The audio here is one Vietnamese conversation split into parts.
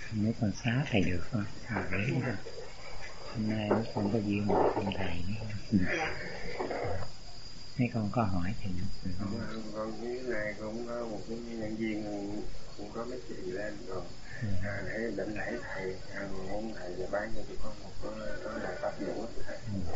Mấy con xá thầy được không? Đấy, hôm nay mấy con có duyên mà thăm thầy nữa. Mấy con có hỏi thì con với này cũng có một cái nhân viên cũng có mấy chị lên rồi để định lễ thầy muốn thầy và bán cho tụi con một cái lời pháp vụ thầy.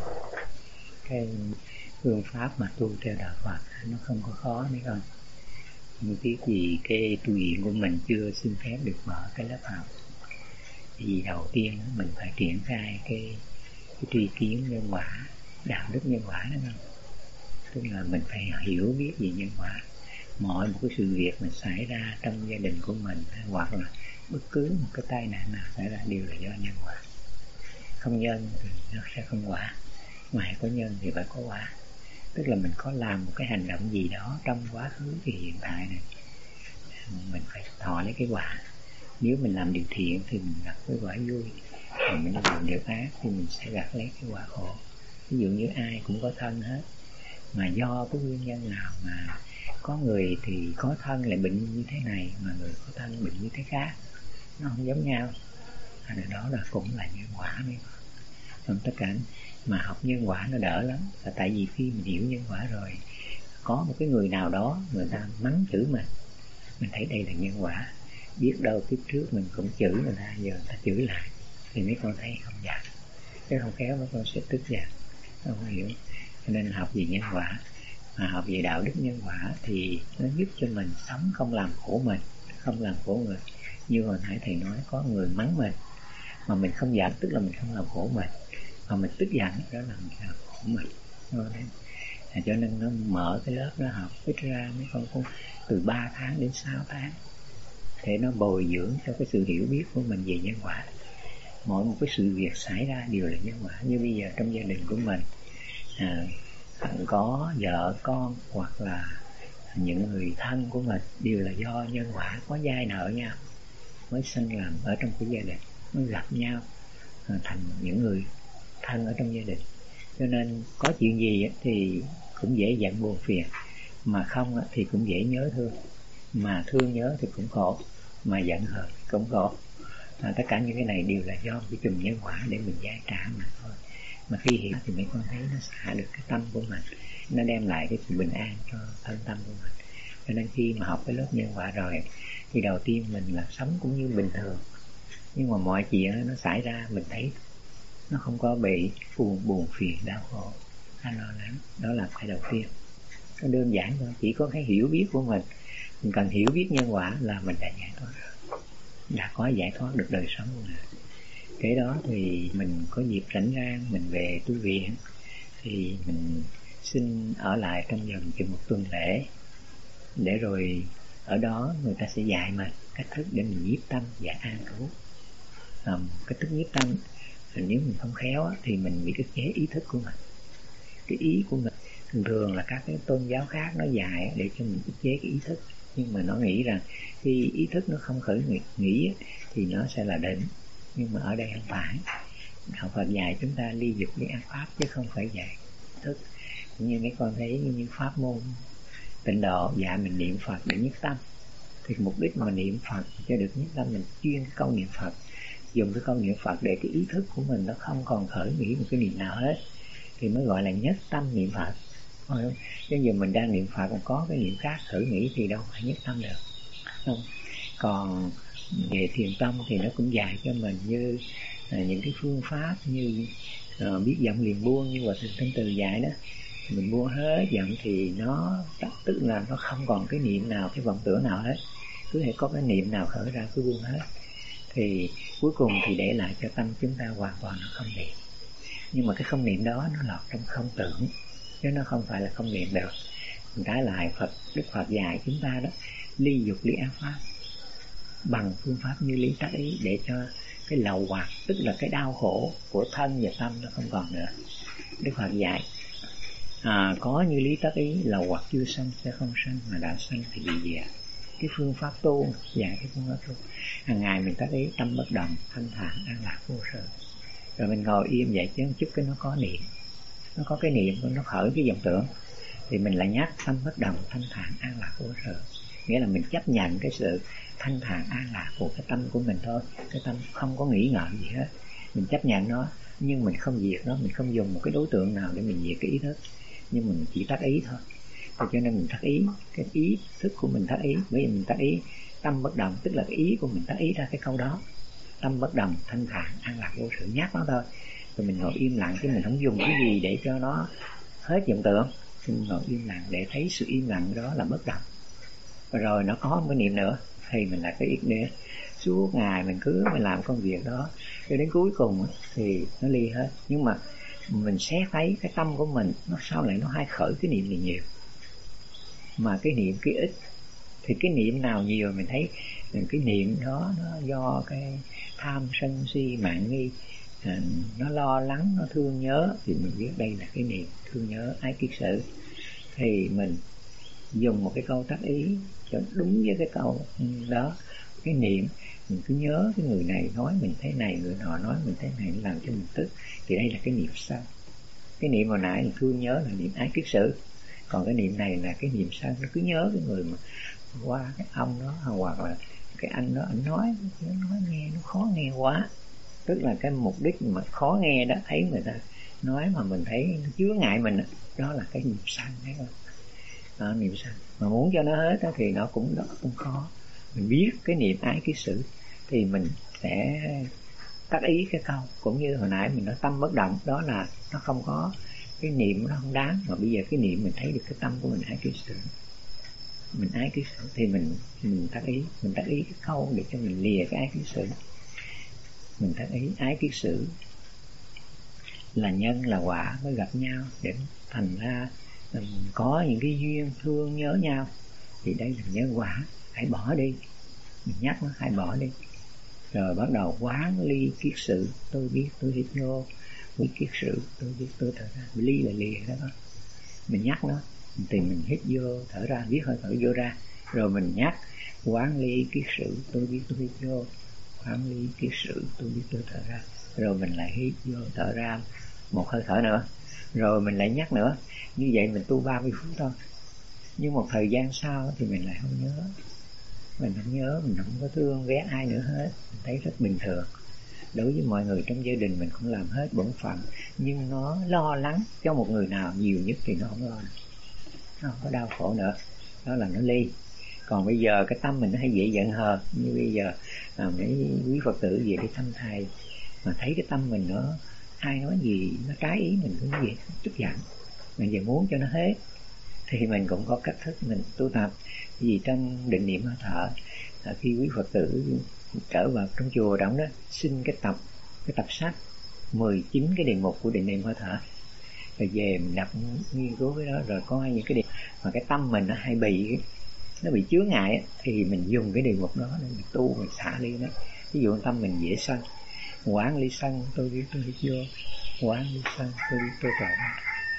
Cái phương pháp mà tu theo đạo Phật nó không có khó mấy con. Nhưng tiếc gì cái tu viện của mình chưa xin phép được mở cái lớp học. Vì đầu tiên mình phải triển khai cái tri kiến nhân quả, đạo đức nhân quả đó không? Tức là mình phải hiểu biết về nhân quả. Mọi một cái sự việc mình xảy ra trong gia đình của mình hoặc là bất cứ một cái tai nạn nào xảy ra đều là do nhân quả. Không nhân thì nó sẽ không quả, mà có nhân thì phải có quả. Tức là mình có làm một cái hành động gì đó trong quá khứ thì hiện tại này mình phải thọ lấy cái quả. Nếu mình làm điều thiện thì mình gặp cái quả vui, còn mình làm điều ác thì mình sẽ gặt lấy cái quả khổ. Ví dụ như ai cũng có thân hết, mà do cái nguyên nhân nào mà có người thì có thân lại bệnh như thế này, mà người có thân bệnh như thế khác, nó không giống nhau. Đó là cũng là nhân quả đấy. Còn tất cả mà học nhân quả nó đỡ lắm, là tại vì khi mình hiểu nhân quả rồi, có một cái người nào đó người ta mắng chửi mình thấy đây là nhân quả. Biết đâu kiếp trước mình cũng chửi người ta, giờ người ta chửi lại thì mấy con thấy không giận, chứ không khéo mấy con sẽ tức giận, không hiểu. Cho nên học về nhân quả, mà học về đạo đức nhân quả thì nó giúp cho mình sống không làm khổ mình, không làm khổ người. Như hồi nãy thầy nói, có người mắng mình mà mình không giận, tức là mình không làm khổ mình, mà mình tức giận đó là mình làm khổ mình. Cho nên nó mở cái lớp đó học ít ra mấy con cũng từ 3 tháng đến 6 tháng để nó bồi dưỡng cho cái sự hiểu biết của mình về nhân quả. Mỗi một cái sự việc xảy ra đều là nhân quả. Như bây giờ trong gia đình của mình có vợ con hoặc là những người thân của mình đều là do nhân quả, có giai nợ nhau mới sinh làm ở trong cái gia đình, mới gặp nhau thành những người thân ở trong gia đình. Cho nên có chuyện gì thì cũng dễ giận buồn phiền, mà không thì cũng dễ nhớ thương, mà thương nhớ thì cũng khổ, mà giận hờn cũng khổ. Tất cả những cái này đều là do cái chùm nhân quả để mình giải trả mà thôi. Mà khi hiểu thì mấy con thấy nó xả được cái tâm của mình, nó đem lại cái sự bình an cho thân tâm của mình. Cho nên khi mà học cái lớp nhân quả rồi thì đầu tiên mình là sống cũng như bình thường, nhưng mà mọi chuyện nó xảy ra mình thấy nó không có bị buồn phiền đau khổ hay lo lắng. Đó là cái đầu tiên. Nó đơn giản thôi, chỉ có cái hiểu biết của mình cần hiểu biết nhân quả là mình đã giải thoát rồi, đã có giải thoát được đời sống của mình. Cái đó thì mình có dịp rảnh rang mình về tu viện thì mình xin ở lại trong vòng chừng 1 tuần lễ, để rồi ở đó người ta sẽ dạy mình cách thức để mình nhiếp tâm và an trú. Cách thức nhiếp tâm, nếu mình không khéo thì mình bị ức chế ý thức của mình. Cái ý của mình thường là các cái tôn giáo khác nó dạy để cho mình ức chế cái ý thức, nhưng mà nó nghĩ rằng khi ý thức nó không khởi nghĩ thì nó sẽ là định. Nhưng mà ở đây không phải. Đạo Phật dạy chúng ta ly dục ly ác pháp, chứ không phải dạy ý thức. Như mấy con thấy như pháp môn Tịnh Độ dạy mình niệm Phật để nhất tâm, thì mục đích mà niệm Phật cho được nhất tâm, mình chuyên cái câu niệm Phật, dùng cái câu niệm Phật để cái ý thức của mình nó không còn khởi nghĩ một cái niệm nào hết, thì mới gọi là nhất tâm niệm Phật. Chứ giờ mình đang niệm Phật còn có cái niệm khác khởi nghĩ thì đâu phải nhất tâm được, không? Còn về thiền tâm thì nó cũng dạy cho mình như những cái phương pháp như biết giận liền buông, như Hòa Thượng Thanh Từ dạy đó. Mình buông hết giận thì nó tức là nó không còn cái niệm nào, cái vọng tưởng nào hết, cứ hễ có cái niệm nào khởi ra cứ buông hết, thì cuối cùng thì để lại cho tâm chúng ta hoàn toàn nó không niệm. Nhưng mà cái không niệm đó nó lọt trong không tưởng, chứ nó không phải là không niệm được. Trái lại Đức Phật dạy chúng ta đó, ly dục ly ác pháp bằng phương pháp như lý tác ý, để cho cái lậu hoặc, tức là cái đau khổ của thân và tâm nó không còn nữa. Đức Phật dạy có như lý tác ý, lậu hoặc chưa sanh sẽ không sanh, mà đã sanh thì bị diệt. Cái phương pháp tu dạy cái phương pháp tu hàng ngày mình tác ý tâm bất động, thanh thản an lạc vô sự, rồi mình ngồi im vậy chứ chút cái nó có niệm, nó có cái niệm, nó khởi cái vọng tưởng thì mình lại nhắc tâm bất động, thanh thản an lạc vô sự, nghĩa là mình chấp nhận cái sự thanh thản an lạc của cái tâm của mình thôi. Cái tâm không có nghĩ ngợi gì hết, mình chấp nhận nó, nhưng mình không diệt nó, mình không dùng một cái đối tượng nào để mình diệt cái ý thức, nhưng mình chỉ tác ý thôi. Cho nên mình tác ý, cái ý thức của mình tác ý. Bởi vì mình tác ý tâm bất động, tức là cái ý của mình tác ý ra cái câu đó, tâm bất động, thanh thản an lạc vô sự, nhắc nó thôi. Rồi mình ngồi im lặng, chứ mình không dùng cái gì để cho nó hết vọng tưởng. Mình ngồi im lặng để thấy sự im lặng đó là bất động. Rồi nó có một cái niệm nữa thì mình lại cái ý nghĩa. Suốt ngày mình cứ làm công việc đó, cho đến cuối cùng thì nó ly hết. Nhưng mà mình xét thấy cái tâm của mình nó sao lại nó hay khởi cái niệm này nhiều, mà cái niệm cái ít. Thì cái niệm nào nhiều mình thấy cái niệm đó nó do cái tham sân si mạng nghi, nó lo lắng, nó thương nhớ, thì mình biết đây là cái niệm thương nhớ ái kiết sử. Thì mình dùng một cái câu tác ý cho đúng với cái câu đó. Cái niệm mình cứ nhớ cái người này nói mình thế này, người nọ nói mình thế này, làm cho mình tức, thì đây là cái niệm sân. Cái niệm hồi nãy mình thương nhớ là niệm ái kiết sử, còn cái niệm này là cái niệm sân. Nó cứ nhớ cái người mà qua cái ông đó, hoặc là cái anh đó, anh nói nghe nó khó nghe quá, tức là cái mục đích mà khó nghe đó, thấy người ta nói mà mình thấy nó chứa ngại mình, đó là cái niệm sân, thấy không? Đó, niệm sân. Mà muốn cho nó hết đó, thì nó cũng không khó. Mình biết cái niệm ái kiết sử thì mình sẽ tác ý cái câu, cũng như hồi nãy mình nói tâm bất động, đó là nó không có cái niệm, nó không đáng. Mà bây giờ cái niệm mình thấy được cái tâm của mình ái kiết sử, mình ái kiết sử thì mình tác ý, mình tác ý cái câu để cho mình lìa cái ái kiết sử. Mình tác ý ái kiết sử là nhân là quả mới gặp nhau, để thành ra mình có những cái duyên thương nhớ nhau. Thì đây là nhân quả, hãy bỏ đi. Mình nhắc nó hãy bỏ đi. Rồi bắt đầu quán ly kiết sử, tôi biết tôi hít vô. Ly kiết sử, tôi biết tôi thở ra. Ly là lìa đó. Mình nhắc nó thì mình hít vô thở ra, biết hơi thở vô ra. Rồi mình nhắc quán ly kiết sử, tôi biết tôi hít vô. Quán ly kiết sử, tôi biết tôi thở ra. Rồi mình lại hít vô thở ra một hơi thở nữa. Rồi mình lại nhắc nữa. Như vậy mình tu 30 phút thôi. Nhưng một thời gian sau thì mình lại không nhớ. Mình không nhớ, mình không có thương ghét ai nữa hết. Mình thấy rất bình thường. Đối với mọi người trong gia đình mình cũng làm hết bổn phận, nhưng nó lo lắng cho một người nào nhiều nhất thì nó không lo, nó không có đau khổ nữa. Đó là nó ly. Còn bây giờ cái tâm mình nó hay dễ giận hờn. Như bây giờ mấy quý Phật tử về đi thăm thầy mà thấy cái tâm mình nó ai nói gì nó trái ý mình cũng vậy, tức giận. Mình giờ muốn cho nó hết thì mình cũng có cách thức mình tu tập. Vì trong định niệm hơi thở, khi quý Phật tử trở vào trong chùa đó, xin cái tập sách 19 cái đề mục của định niệm hơi thở, rồi về mình đọc nghiên cứu cái đó, rồi coi những cái đề mà cái tâm mình nó hay nó bị chướng ngại, thì mình dùng cái đề mục đó để mình tu, mình xả ly nó. Ví dụ tâm mình dễ sân, quán ly sân, tôi biết tôi hít vô. Quán ly sân, tôi biết tôi thở ra.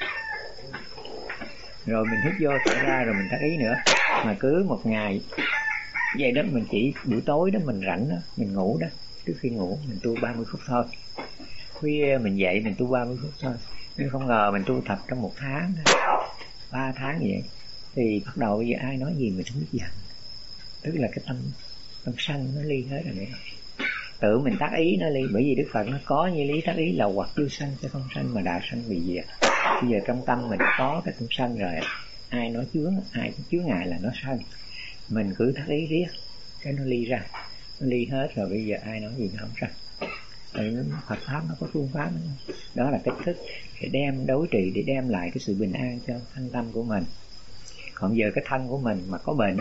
Rồi mình hít vô thở ra, rồi mình tác ý nữa. Mà cứ một ngày vậy đó, mình chỉ buổi tối đó mình rảnh đó, mình ngủ đó, trước khi ngủ mình tu 30 phút thôi. Khuya mình dậy mình tu 30 phút thôi. Nhưng không ngờ mình tu tập trong 1 tháng, 3 tháng vậy. Thì bắt đầu bây giờ ai nói gì mình không biết giận. Tức là cái tâm sân nó ly hết rồi đấy. Tự mình tác ý nó ly. Bởi vì Đức Phật nó có như lý tác ý là hoặc chưa sân sẽ không sân, mà đã sân bị diệt. Bây giờ trong tâm mình có cái tâm sân rồi, ai nói ai chướng ngại là nó sân. Mình cứ tác ý riết, cái nó ly ra, nó ly hết rồi. Bây giờ ai nói gì nó không sân. Phật pháp nó có phương pháp đó. Đó là cách thức để đem đối trị, để đem lại cái sự bình an cho thân tâm của mình. Còn giờ cái thân của mình mà có bệnh,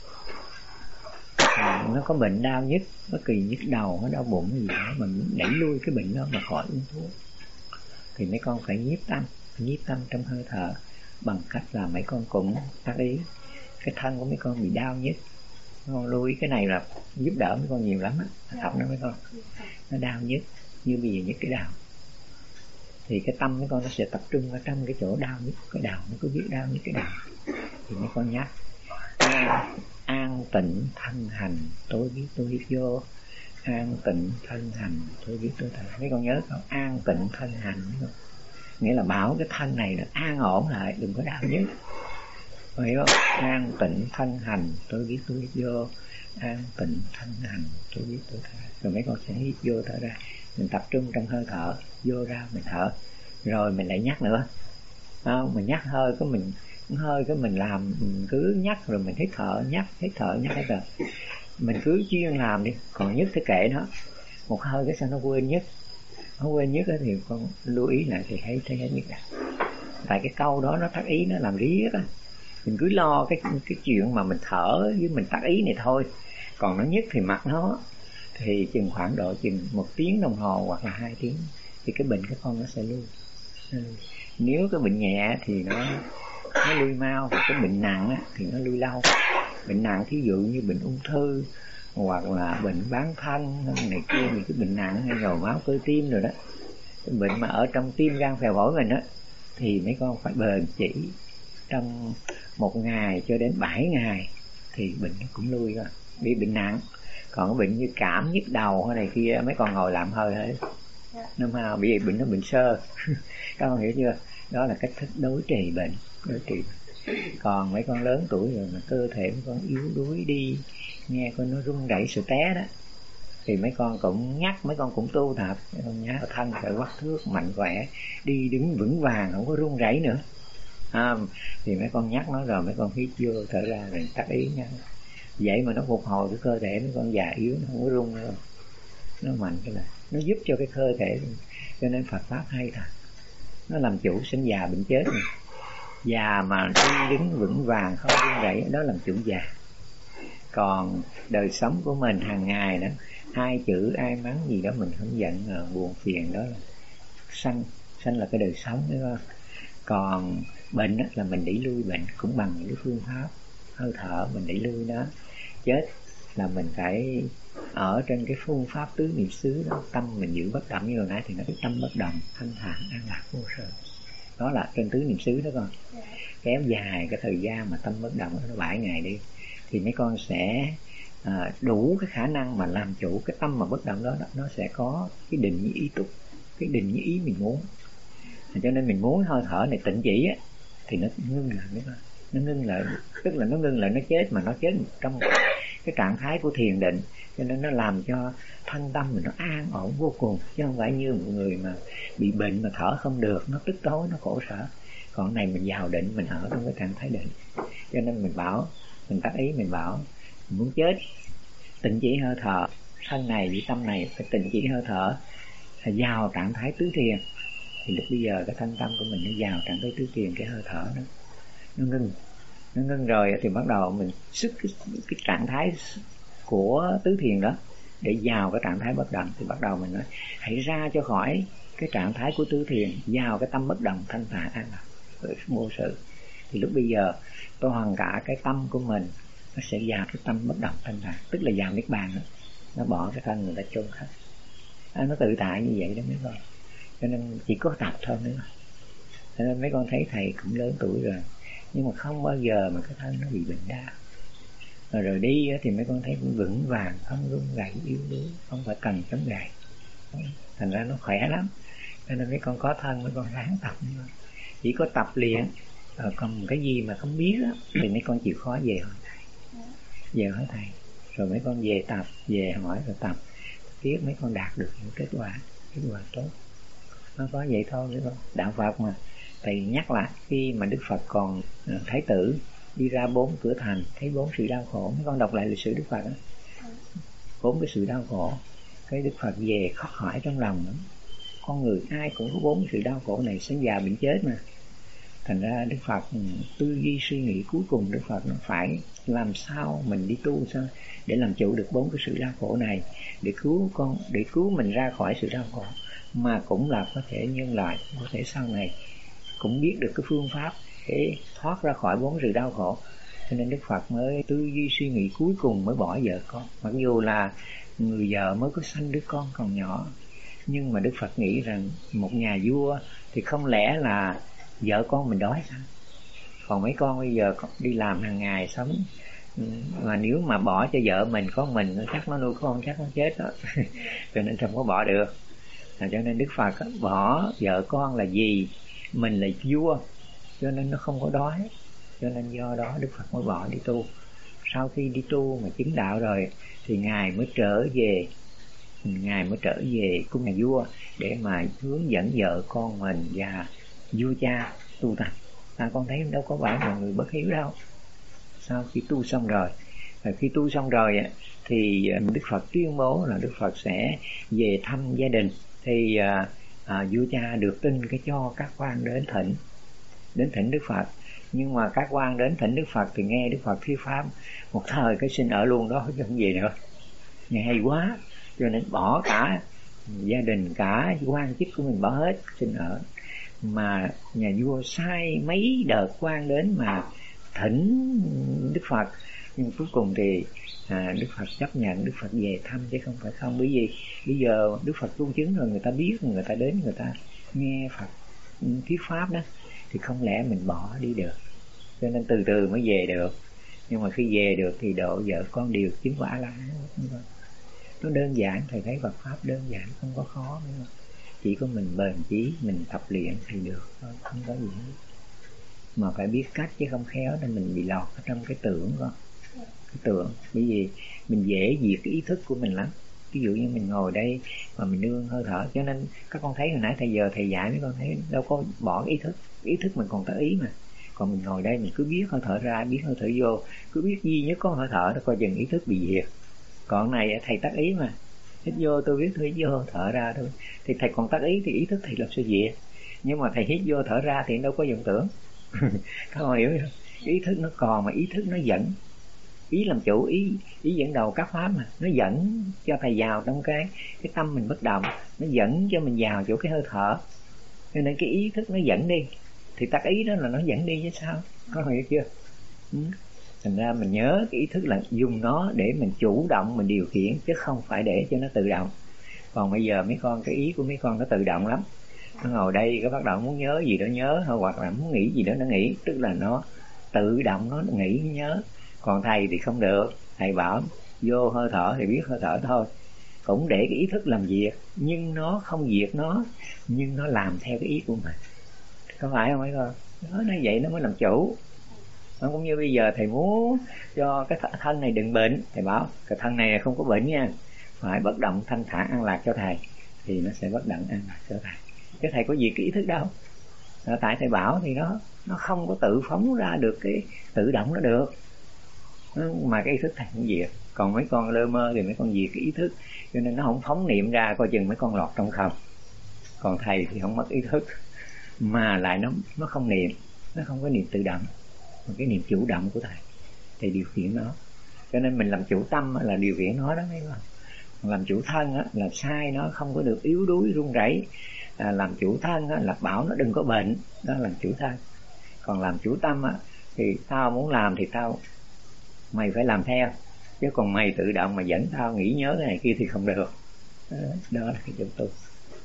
nó có bệnh đau nhức, bất kỳ nhức đầu, nó đau bụng gì đó, mình đẩy lui cái bệnh đó mà khỏi uống thuốc, thì mấy con phải nhiếp tâm trong hơi thở bằng cách là mấy con cũng tác ý cái thân của mấy con bị đau nhức. Con lưu ý cái này là giúp đỡ mấy con nhiều lắm á, tập nó mấy con nó đau nhức, như bây giờ nhức cái đầu thì cái tâm mấy con nó sẽ tập trung ở trong cái chỗ đau nhức cái đầu. Nó cứ biết đau nhức cái đầu thì mấy con nhắc an tịnh thân hành, tôi biết tôi hít vô. An tịnh thân hành, tôi biết tôi thở. Mấy con nhớ không? An tịnh thân hành, nghĩa là bảo cái thân này là an ổn lại, đừng có đau nhức. hiểu không? An tịnh thanh hành tôi biết tôi hít vô, an tịnh thanh hành tôi biết tôi thở. Rồi mấy con sẽ hít vô thở ra, mình tập trung trong hơi thở, vô ra mình thở, rồi mình lại nhắc nữa. Mình nhắc hơi cái mình hơi cái mình làm, mình cứ nhắc rồi mình hít thở, nhắc hít thở, nhắc hít thở, mình cứ chuyên làm đi. Còn nhất thì kệ nó, một hơi cái sao nó quên nhất, nó quên nhất thì con lưu ý lại thì thấy hết nhất à. Tại cái câu đó nó tắt ý, nó làm riết á. Mình cứ lo cái chuyện mà mình thở với mình tắt ý này thôi. Còn nó nhất thì mặc nó thì chừng khoảng độ chừng 1 tiếng đồng hồ hoặc là 2 tiếng thì cái bệnh cái con nó sẽ lui. Nếu cái bệnh nhẹ thì nó lui mau, hoặc cái bệnh nặng á, thì nó lui lâu. Bệnh nặng thí dụ như bệnh ung thư hoặc là bệnh bán thanh này kia, thì cái bệnh nặng hay nhồi máu cơ tim rồi đó, cái bệnh mà ở trong tim gan phèo phổi mình á, thì mấy con phải bền chỉ trong 1 ngày cho đến 7 ngày thì bệnh nó cũng lui rồi, bị bệnh nặng. Còn cái bệnh như cảm nhức đầu hay này kia, mấy con ngồi làm hơi hết nó mau bị bệnh, nó bệnh sơ. Các con hiểu chưa? Đó là cách thức đối trị bệnh, đối trị. Còn mấy con lớn tuổi rồi mà cơ thể mấy con yếu đuối đi, nghe con nó run rẩy sự té đó, thì mấy con cũng nhắc, mấy con cũng tu tập, mấy con nhắc thân phải quắc thước mạnh khỏe, đi đứng vững vàng, không có run rẩy nữa. Thì mấy con nhắc nó rồi mấy con hít vô thở ra rồi tắt ý nha. Vậy mà nó phục hồi cái cơ thể mấy con già yếu, nó không có run nữa, nó mạnh cái là nó giúp cho cái cơ thể. Cho nên Phật pháp hay thật, nó làm chủ sinh già bệnh chết này. Già mà đi đứng vững vàng không run rẩy, đó làm chủ già. Còn đời sống của mình hàng ngày đó, 2 chữ ai mắng gì đó mình không giận, buồn phiền, đó là sanh. Sanh là cái đời sống, đúng không? Còn bệnh đó, là mình đẩy lui bệnh cũng bằng những cái phương pháp hơi thở mình đẩy lui nó. Chết là mình phải ở trên cái phương pháp tứ niệm xứ đó, tâm mình giữ bất động như hồi nãy thì nó cái tâm bất động, thanh thản an lạc vô sự. Đó là trên tứ niệm xứ đó con. Kéo dài cái thời gian mà tâm bất động nó 7 ngày đi, thì mấy con sẽ đủ cái khả năng mà làm chủ cái tâm mà bất động đó, nó sẽ có cái định như ý túc, cái định như ý mình muốn. Cho nên mình muốn hơi thở này tịnh chỉ á, thì nó ngưng lại, nó ngưng lại, tức là nó ngưng lại, nó chết mà nó chết trong cái trạng thái của thiền định. Cho nên nó làm cho thân tâm mình nó an ổn vô cùng, chứ không phải như một người mà bị bệnh mà thở không được, nó tức tối, nó khổ sở. Còn này mình vào định, mình ở trong cái trạng thái định. Cho nên mình bảo, mình tác ý, mình bảo mình muốn chết tịnh chỉ hơi thở, thân này với tâm này phải tịnh chỉ hơi thở, vào trạng thái tứ thiền. Thì lúc bây giờ cái thân tâm của mình nó vào trạng thái tứ thiền, cái hơi thở nó ngưng rồi thì bắt đầu mình xuất cái trạng thái của tứ thiền đó để vào cái trạng thái bất động. Thì bắt đầu mình nói hãy ra cho khỏi cái trạng thái của tứ thiền, vào cái tâm bất động thanh thản an lạc vô sự. Thì lúc bây giờ toàn cả cái tâm của mình nó sẽ vào cái tâm bất động thanh thản, tức là vào niết bàn đó. Nó bỏ cái thân người ta chôn hết. Nó tự tại như vậy đó mấy con. Cho nên chỉ có tập thôi nữa. Cho nên mấy con thấy thầy cũng lớn tuổi rồi, nhưng mà không bao giờ mà cái thân nó bị bệnh đau. Rồi đi thì mấy con thấy cũng vững vàng, không run rẩy yếu đuối, không phải cần chống gậy. Thành ra nó khỏe lắm. Cho nên mấy con có thân mấy con ráng tập nữa. Chỉ có tập luyện, còn cái gì mà không biết đó, thì mấy con chịu khó về hỏi thầy. Về hỏi thầy, rồi mấy con về tập, về hỏi rồi tập. Tiếp mấy con đạt được những kết quả tốt. Nó có vậy thôi đúng không? Đạo Phật mà. Thầy nhắc lại khi mà Đức Phật còn Thái tử đi ra 4 cửa thành, thấy 4 sự đau khổ. Mấy con đọc lại lịch sử Đức Phật đó. 4 cái sự đau khổ. Cái Đức Phật về khóc hỏi trong lòng đó. Con người ai cũng có 4 sự đau khổ này, sinh già bệnh chết mà. Thành ra Đức Phật tư duy suy nghĩ cuối cùng Đức Phật nó phải làm sao mình đi tu sao để làm chủ được 4 cái sự đau khổ này, để cứu mình ra khỏi sự đau khổ, mà cũng là có thể nhân loại, có thể sau này cũng biết được cái phương pháp để thoát ra khỏi 4 sự đau khổ. Cho nên Đức Phật mới tư duy suy nghĩ cuối cùng mới bỏ vợ con. Mặc dù là người vợ mới có sanh đứa con còn nhỏ, nhưng mà Đức Phật nghĩ rằng một nhà vua thì không lẽ là vợ con mình đói sao? Còn mấy con bây giờ đi làm hàng ngày sống, mà nếu mà bỏ cho vợ mình có mình chắc nó nuôi con chắc nó chết đó. Cho nên không có bỏ được. Cho nên Đức Phật bỏ vợ con là gì? Mình là vua, cho nên nó không có đói. cho nên do đó Đức Phật mới bỏ đi tu. Sau khi đi tu mà chứng đạo rồi thì Ngài mới trở về cung nhà vua để mà hướng dẫn vợ con mình và vua cha tu tập. Con thấy đâu có phải là người bất hiếu đâu. Sau khi tu xong rồi, thì Đức Phật tuyên bố là Đức Phật sẽ về thăm gia đình. Thì vua cha được tin cái cho các quan đến thỉnh Đức Phật. Nhưng mà các quan đến thỉnh Đức Phật thì nghe Đức Phật thuyết pháp một thời cái xin ở luôn đó chứ không về nữa. Nghe hay quá, cho nên bỏ cả gia đình, cả quan chức của mình bỏ hết xin ở. Mà nhà vua sai mấy đợt quan đến mà thỉnh Đức Phật, nhưng cuối cùng thì Đức Phật chấp nhận Đức Phật về thăm chứ không phải không. Bởi vì bây giờ Đức Phật tu chứng rồi, người ta biết, người ta đến, người ta nghe Phật thuyết pháp đó, thì không lẽ mình bỏ đi được. Cho nên từ từ mới về được. Nhưng mà khi về được thì độ vợ con đều chứng quả La Hán. Nó đơn giản, thầy thấy Phật pháp đơn giản, không có khó nữa. Chỉ có mình bền chí, mình tập luyện thì được thôi, không có gì hết. Mà phải biết cách chứ không khéo nên mình bị lọt ở trong cái tưởng con. Cái tưởng, bởi vì mình dễ diệt cái ý thức của mình lắm. Ví dụ như mình ngồi đây mà mình nương hơi thở, cho nên các con thấy hồi nãy thầy dạy mấy con thấy đâu có bỏ ý thức mình còn tự ý mà. Còn mình ngồi đây mình cứ biết hơi thở ra, biết hơi thở vô, cứ biết duy nhất có hơi thở, nó coi chừng ý thức bị diệt. Còn này thầy tắt ý mà, hít vô tôi biết tôi hít vô, thở ra thôi, thì thầy còn tắt ý thì ý thức thầy làm sao diệt. Nhưng mà thầy hít vô thở ra thì đâu có vọng tưởng. Các con hiểu không? Ý thức nó còn, mà ý thức nó dẫn, ý làm chủ, ý dẫn đầu các pháp mà, nó dẫn cho thầy vào trong cái tâm mình bất động, nó dẫn cho mình vào chỗ cái hơi thở. Cho nên cái ý thức nó dẫn đi, thì tắt ý đó là nó dẫn đi chứ sao. Có hiểu chưa? Thành ra mình nhớ cái ý thức là dùng nó để mình chủ động, mình điều khiển, chứ không phải để cho nó tự động. Còn bây giờ mấy con, cái ý của mấy con nó tự động lắm. Nó ngồi đây cái bắt đầu muốn nhớ gì đó nhớ, hoặc là muốn nghĩ gì đó nó nghĩ, tức là nó tự động nó nghĩ nhớ. Còn thầy thì không được. Thầy bảo vô hơi thở thì biết hơi thở thôi, cũng để cái ý thức làm việc, nhưng nó không diệt nó, nhưng nó làm theo cái ý của mình. Có phải không mấy con? Nó vậy nó mới làm chủ. Nó cũng như bây giờ thầy muốn cho cái thân này đừng bệnh, thầy bảo cái thân này không có bệnh nha, phải bất động thanh thản an lạc cho thầy, thì nó sẽ bất động an lạc cho thầy. Chứ thầy có gì cái ý thức đâu. Tại thầy bảo thì nó không có tự phóng ra được cái tự động nó được, mà cái ý thức thầy cũng diệt. Còn mấy con lơ mơ thì mấy con diệt cái ý thức, cho nên nó không phóng niệm ra, coi chừng mấy con lọt trong không. Còn thầy thì không mất ý thức, mà lại nó không niệm, nó không có niệm tự động, mà cái niệm chủ động của thầy điều khiển nó. Cho nên mình làm chủ tâm là điều khiển nó đó mấy con. Làm chủ thân là sai nó, không có được yếu đuối run rẩy. Làm chủ thân là bảo nó đừng có bệnh, đó là làm chủ thân. Còn làm chủ tâm thì tao muốn làm thì mày phải làm theo, chứ còn mày tự động mà dẫn tao nghĩ nhớ cái này kia thì không được. Đó là cái chủ tu.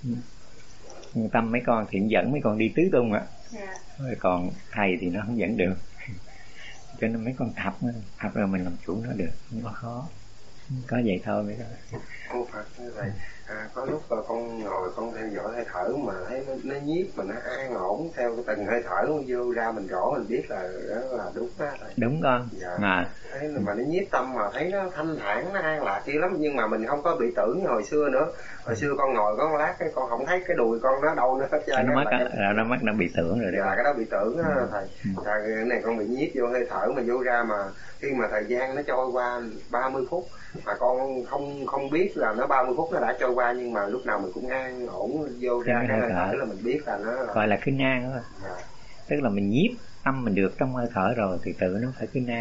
Tâm mấy con thì dẫn mấy con đi tứ tung rồi còn thầy thì nó không dẫn được. Cho nên mấy con tập rồi mình làm chủ nó được, không có khó. Có vậy thôi mấy con. Cô Phật như vậy, có lúc con ngồi con theo dõi hơi thở mà thấy nó nhiếp mà nó an ổn theo cái từng hơi thở nó vô ra, mình rõ mình biết là đó là đúng đó. Đúng con. Dạ. Mà nó nhiếp tâm mà thấy nó thanh thản, nó an lạc kia lắm. Nhưng mà mình không có bị tưởng như hồi xưa nữa. Hồi xưa con ngồi có một lát cái con không thấy cái đùi con nó đâu nữa hết trơn. Nó mất nó bị tưởng rồi đấy. Dạ, cái đó bị tưởng đó thầy. Cái này con bị nhiếp vô hơi thở mà vô ra, mà khi mà thời gian nó trôi qua 30 phút mà con không biết là nó 30 phút nó đã trôi qua, nhưng mà lúc nào mình cũng an ổn vô ra cái hơi thở là mình biết là nó là... gọi là kinh an đó. Dạ. Tức là mình nhiếp tâm mình được trong hơi thở rồi thì tự nó phải kinh an.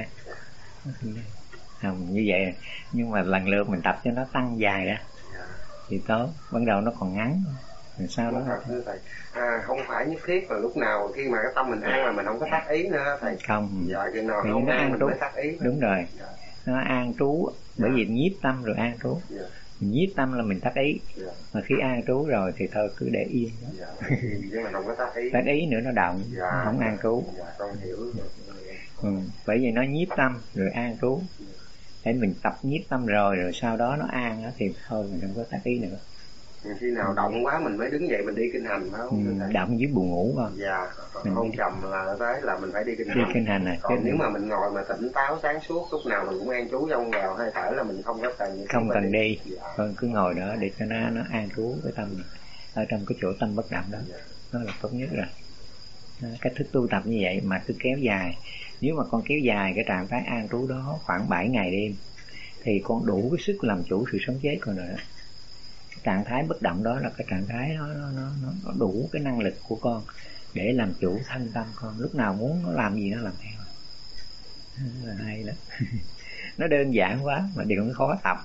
Như vậy. Nhưng mà lần lượt mình tập cho nó tăng dài ra thì tốt. Ban đầu nó còn ngắn rồi sau đó không phải nhất thiết là lúc nào khi mà cái tâm mình an là mình không có tác ý nữa thầy. Không. Dạ, khi nào không nó an mình mới tác ý. Đúng rồi. Dạ. Nó an trú. Bởi vì nhiếp tâm rồi an trú. Dạ. Mình nhiếp tâm là mình tác ý. Dạ. Mà khi an trú rồi thì thôi cứ để yên đó. Dạ. Nhưng mà không có tác ý. Tác ý nữa nó động. Dạ. Nó không an trú. Dạ, con hiểu. Bởi vì nó nhiếp tâm rồi an trú. Để mình tập nhiếp tâm rồi sau đó nó an thì thôi mình không có tác ý nữa. Khi nào động quá mình mới đứng dậy mình đi kinh hành phải không? Động với buồn ngủ không? Dạ, hôn trầm là tới là mình phải đi kinh hành. Đi kinh hành này. Còn nếu mà mình ngồi mà tỉnh táo sáng suốt, lúc nào mình cũng an trú trong vào hơi thở là mình không có cần không cần đi. Dạ. Con cứ ngồi đó để cho nó an trú cái tâm ở trong cái chỗ tâm bất động đó. Dạ. Đó là tốt nhất rồi. Cách thức tu tập như vậy mà cứ kéo dài. Nếu mà con kéo dài cái trạng thái an trú đó khoảng 7 ngày đêm thì con đủ cái sức làm chủ sự sống chết con rồi đó. Cái trạng thái bất động đó là cái trạng thái nó đủ cái năng lực của con để làm chủ thân tâm con. Lúc nào muốn nó làm gì nó làm theo. Rất là hay lắm. Nó đơn giản quá mà điều nó khó tập.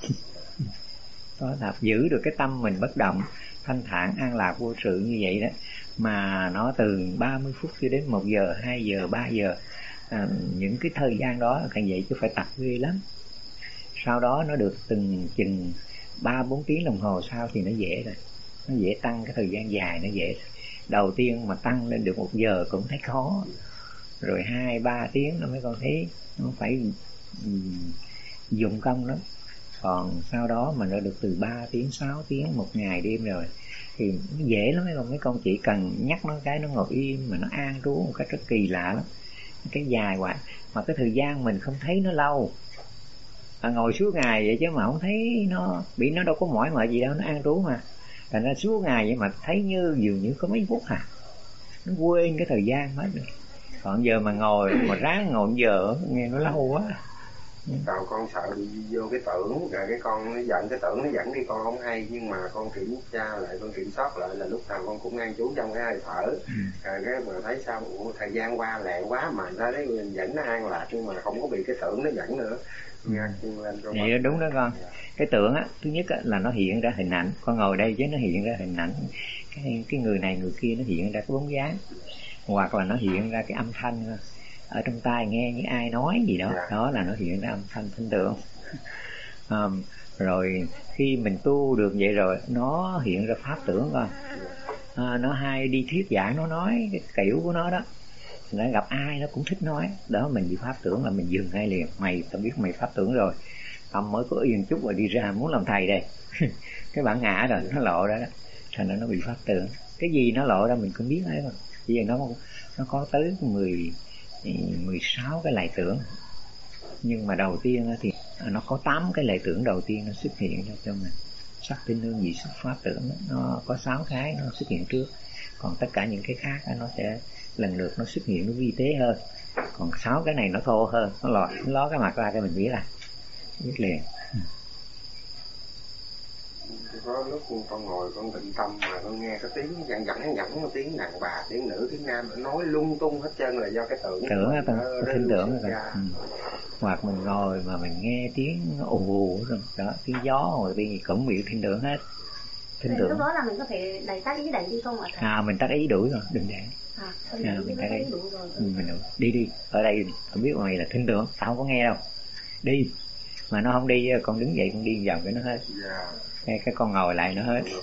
Khó tập giữ được cái tâm mình bất động, thanh thản, an lạc, vô sự như vậy đó. Mà nó từ 30 phút cho đến 1 giờ, 2 giờ, 3 giờ. Những cái thời gian đó càng vậy chứ phải tập ghê lắm. Sau đó nó được từng chừng 3-4 tiếng đồng hồ sau thì nó dễ rồi. Nó dễ tăng cái thời gian dài, nó dễ. Đầu tiên mà tăng lên được 1 giờ cũng thấy khó. Rồi 2-3 tiếng nó mới còn thấy nó phải dùng công lắm. Còn sau đó mà nó được từ 3 tiếng, 6 tiếng, 1 ngày đêm rồi thì nó dễ lắm. Mấy con chỉ cần nhắc nó cái nó ngồi im mà nó an trú một cách rất kỳ lạ lắm. Cái dài quá mà cái thời gian mình không thấy nó lâu. Ngồi suốt ngày vậy chứ mà không thấy nó bị, nó đâu có mỏi mệt gì đâu, nó an trú mà. Thành ra suốt ngày vậy mà thấy như dường như có mấy phút à. Nó quên cái thời gian hết rồi. Còn giờ mà ngồi mà ráng ngồi giờ nghe nó lâu quá. Còn con sợ bị vô cái tưởng, rồi cái con nó giận, cái tưởng nó dẫn đi con không hay, nhưng mà con kiểm tra lại, con kiểm soát lại là lúc nào con cũng an trú trong cái hơi thở. Rồi cái mà thấy sao thời gian qua lẹ quá mà ra đấy mình dẫn nó an lạc, nhưng mà không có bị cái tưởng nó dẫn nữa. Vậy đúng đó con. Cái tưởng á, thứ nhất á, là nó hiện ra hình ảnh. Con ngồi đây chứ nó hiện ra hình ảnh cái người này người kia, nó hiện ra cái bóng dáng, hoặc là nó hiện ra cái âm thanh ở trong tai nghe như ai nói gì đó. Đó là nó hiện ra âm thanh thanh tưởng. Rồi khi mình tu được vậy rồi nó hiện ra pháp tưởng con. Nó hay đi thuyết giảng, nó nói cái kiểu của nó đó, nó gặp ai nó cũng thích nói đó. Mình bị pháp tưởng là mình dừng ngay liền. Mày tao biết mày pháp tưởng rồi, tao mới có yên chút rồi đi ra muốn làm thầy đây. Cái bản ngã rồi nó lộ ra đó, thành ra nó bị pháp tưởng. Cái gì nó lộ ra mình cũng biết hết mà. Chỉ là nó có tới 16 cái lại tưởng. Nhưng mà đầu tiên thì nó có 8 cái lại tưởng đầu tiên nó xuất hiện ra cho mình. Sắc tinh hương vị xuất pháp tưởng nó có 6 cái nó xuất hiện trước. Còn tất cả những cái khác nó sẽ lần lượt nó xuất hiện, nó vi tế hơn. Còn 6 cái này nó thô hơn, nó ló cái mặt ra cái mình biết liền. Có lúc con ngồi con định tâm mà con nghe cái tiếng dẫn tiếng đàn bà, tiếng nữ, tiếng nam nó nói lung tung hết trơn là do cái tưởng á, tin tưởng rồi. Hoặc mình ngồi mà mình nghe tiếng ù rồi đó, tiếng gió hoặc tiếng gì cũng bị tin tưởng hết. Tin tưởng. Lúc đó là mình có thể đẩy tắt ý đẩy đi không ạ? Mình tắt ý đuổi rồi, đừng để. Mình tắt ý đuổi rồi. Mình đi ở đây không biết mày là tin tưởng, tao không có nghe đâu. Đi mà nó không đi, con đứng dậy con đi vòng cái nó hết. Cái con ngồi lại nó hết.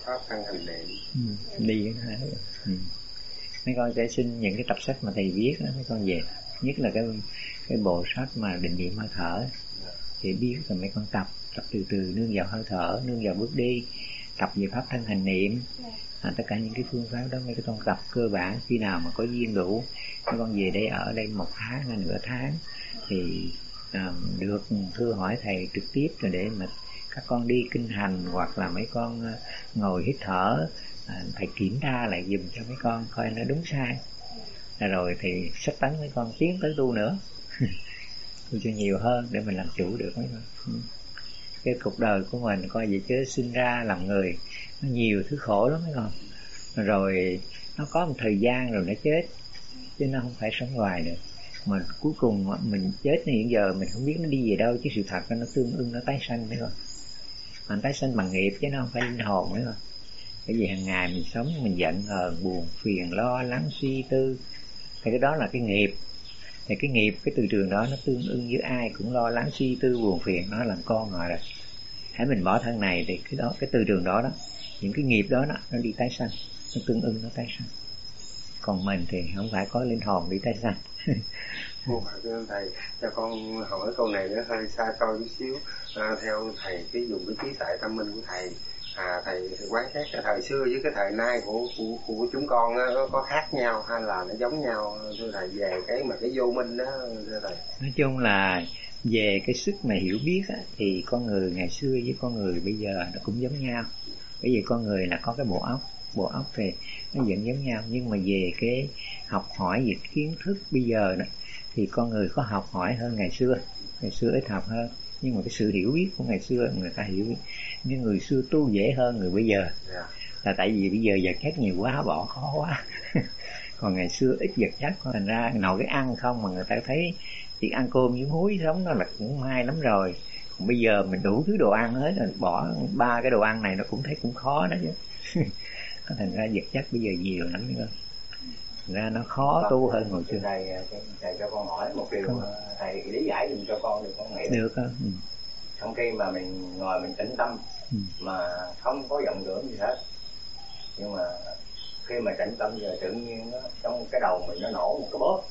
Đi nó hết. Mấy con sẽ xin những cái tập sách mà thầy viết đó, mấy con về, nhất là cái bộ sách mà định niệm hơi thở thì biết rồi mấy con tập từ từ nương vào hơi thở, nương vào bước đi, tập về pháp thân hành niệm. Tất cả những cái phương pháp đó mấy cái con tập cơ bản. Khi nào mà có duyên đủ, mấy con về đây ở đây 1 tháng hay nửa tháng thì được thưa hỏi thầy trực tiếp rồi để mà các con đi kinh hành, hoặc là mấy con ngồi hít thở, thầy kiểm tra lại giùm cho mấy con coi nó đúng sai. Rồi thì sách tấn mấy con tiến tới tu nữa. Tu cho nhiều hơn để mình làm chủ được mấy con. Cái cuộc đời của mình coi vậy chứ sinh ra làm người nó nhiều thứ khổ lắm mấy con. Rồi nó có một thời gian rồi nó chết, chứ nó không phải sống hoài được. Mà cuối cùng mình chết hiện giờ mình không biết nó đi về đâu, chứ sự thật nó tương ưng nó tái sanh đấy con. Mà tái sanh bằng nghiệp chứ nó không phải linh hồn nữa con. Bởi vì hàng ngày mình sống mình giận hờn, buồn phiền, lo lắng, suy tư, thì cái đó là cái nghiệp. Thì cái nghiệp, cái từ trường đó nó tương ưng với ai cũng lo lắng, suy tư, buồn phiền, nó làm con rồi. Hãy mình bỏ thân này thì cái từ trường đó những cái nghiệp đó nó đi tái sanh, nó tương ưng nó tái sanh. Còn mình thì không phải có linh hồn đi tái sanh. Thầy cho con hỏi câu này nữa hơi xa xôi chút xíu. Theo thầy cái dùng cái trí tuệ tâm minh của thầy, Thầy quan sát cái thời xưa với cái thời nay của chúng con có khác nhau hay là nó giống nhau thưa thầy, về cái vô minh đó thưa thầy? Nói chung là về cái sức mà hiểu biết á, thì con người ngày xưa với con người bây giờ nó cũng giống nhau, bởi vì con người là có cái bộ óc thì nó vẫn giống nhau, nhưng mà về cái học hỏi về kiến thức bây giờ đó, thì con người có học hỏi hơn ngày xưa ít học hơn, nhưng mà cái sự hiểu biết của ngày xưa người ta hiểu, nhưng người xưa tu dễ hơn người bây giờ, là tại vì bây giờ vật chất nhiều quá, bỏ khó quá. Còn ngày xưa ít vật chất, thành ra nội cái ăn không mà người ta thấy chỉ ăn cơm với muối sống đó là cũng may lắm rồi. Còn bây giờ mình đủ thứ đồ ăn hết rồi, bỏ 3 cái đồ ăn này nó cũng thấy cũng khó đó chứ. Thành ra vật chất bây giờ nhiều lắm nữa, thành ra nó khó tu hơn hồi xưa. Thầy cho con hỏi một điều, thầy lý giải dùm cho con được con hiểu được không? Trong khi mà mình ngồi mình tĩnh tâm mà không có vọng tưởng gì hết, nhưng mà khi mà tĩnh tâm rồi tự nhiên trong cái đầu mình nó nổ một cái bóp,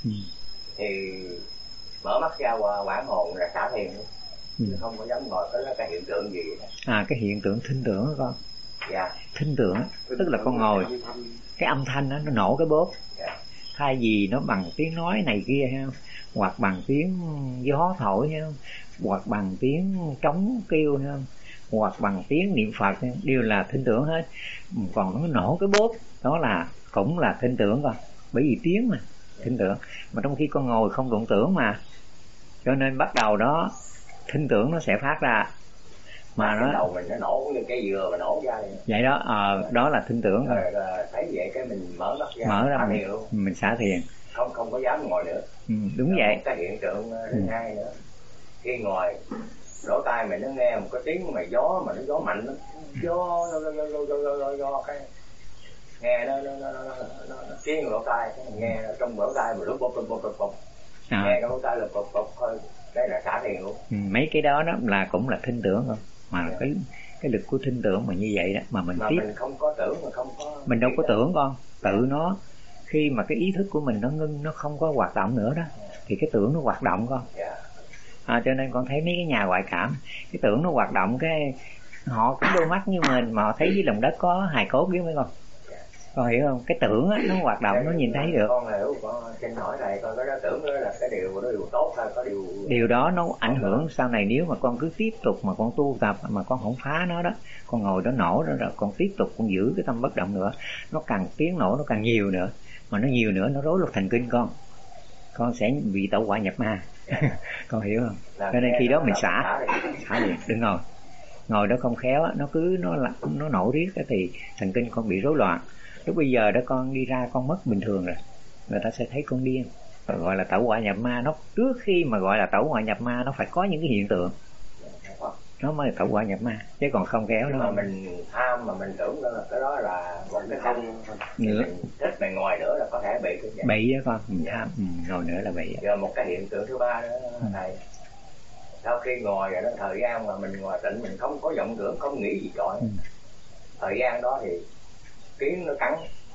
thì mở mắt ra qua quảng hồn là xả thiền luôn, không có dám ngồi. Cái hiện tượng gì vậy? Cái hiện tượng thinh tưởng đó con. Dạ. Thinh tưởng tức là con ngồi cái âm thanh đó nó nổ cái bóp, thay vì nó bằng tiếng nói này kia ha, hoặc bằng tiếng gió thổi ha, hoặc bằng tiếng trống kêu ha, hoặc bằng tiếng niệm Phật ha, đều là thinh tưởng hết. Còn nó nổ cái bóp đó là cũng là thinh tưởng con, bởi vì tiếng mà thinh tưởng. Mà trong khi con ngồi không động tưởng mà, cho nên bắt đầu đó thinh tưởng nó sẽ phát ra, mà nó đầu mình nó nổ như cái dừa mà nổ ra vậy đó. Đó là thinh tưởng rồi. Thấy vậy cái mình mở ra mình xả thiền, không có dám ngồi nữa. Đúng rồi vậy. Cái hiện tượng thứ hai nữa, khi ngồi lỗ tai mình nó nghe một cái tiếng mà gió mạnh lắm, gió cái nghe nó tiếng lỗ tai, nghe ở trong lỗ tai mà lúc bột nghe cái lỗ tai là bột thôi, đây là xả thiền luôn. Mấy cái đó là cũng là thinh tưởng không, mà cái lực của thinh tưởng mà như vậy đó, mà mình tiếp mình không có tưởng, mà không có mình đâu có tưởng con, tự nó khi mà cái ý thức của mình nó ngưng, nó không có hoạt động nữa đó, thì cái tưởng nó hoạt động con. Cho nên con thấy mấy cái nhà ngoại cảm, cái tưởng nó hoạt động, cái họ cũng đôi mắt như mình mà họ thấy dưới lòng đất có hài cốt biết mấy con hiểu không? Cái tưởng á, nó hoạt động, nó nhìn thấy được. Con hiểu, con xin hỏi này, con có tưởng đó là cái điều tốt hay có điều đó nó ảnh hưởng sau này. Nếu mà con cứ tiếp tục mà con tu tập mà con không phá nó đó, con ngồi đó nổ đó rồi con tiếp tục con giữ cái tâm bất động nữa, nó càng tiếng nổ nó càng nhiều nữa, mà nó nhiều nữa nó rối loạn thần kinh con sẽ bị tẩu hỏa nhập ma. Con hiểu không? Cho nên khi đó mình xả liền, đừng ngồi đó không khéo nó nổ riết thì thần kinh con bị rối loạn. Lúc bây giờ đó con đi ra con mất bình thường rồi, người ta sẽ thấy con điên, gọi là tẩu hỏa nhập ma. Nó trước khi mà gọi là tẩu hỏa nhập ma nó phải có những cái hiện tượng nó mới tẩu hỏa nhập ma, chứ còn không kéo nó. Mà mình tham mà mình tưởng đó là cái đó là một cái không nữa. Mình thích mình ngồi nữa là có thể bị cái vậy. Bị đó con, mình tham ngồi nữa là bị. Giờ một cái hiện tượng thứ ba đó thầy, sau khi ngồi rồi đó, thời gian mà mình ngồi tịnh mình không có vọng tưởng, không nghĩ gì chọi. Thời gian đó thì kiến nó cắn,